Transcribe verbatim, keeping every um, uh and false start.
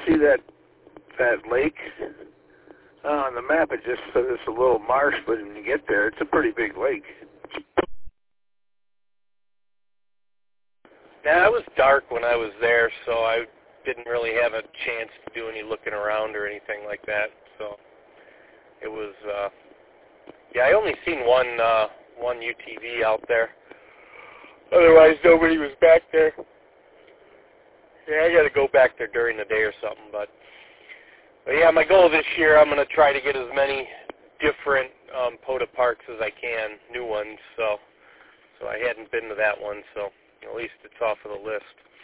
see that that lake? Uh, on the map, it just says it's a little marsh, but when you get there, it's a pretty big lake. Yeah, it was dark when I was there, so I didn't really have a chance to do any looking around or anything like that. So it was, uh, yeah, I only seen one uh, one U T V out there. Otherwise, nobody was back there. Yeah, I got to go back there during the day or something. But, but yeah, my goal this year, I'm going to try to get as many different um, POTA parks as I can, new ones. So, so I hadn't been to that one, so at least it's off of the list.